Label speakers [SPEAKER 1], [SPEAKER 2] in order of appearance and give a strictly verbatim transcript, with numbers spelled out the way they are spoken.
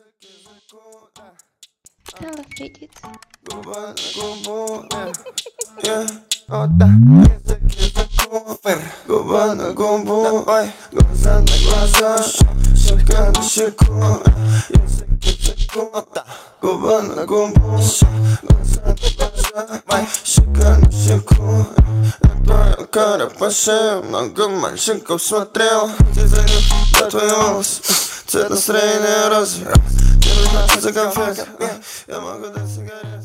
[SPEAKER 1] Hello, светит.
[SPEAKER 2] Губа на губу, yeah, вот так. Язык языку, губа на губу, ой, глаза на глаза, щека на щеку, язык языку, вот так. Губа на губу, глаза на глаза, ой, щека на щеку. Твоя кара по шее, много мальчиков смотрел. Дизайнер за твои волосы, цвет настроения розовый. Тебе нужна за конфет, я могу дать сигарет.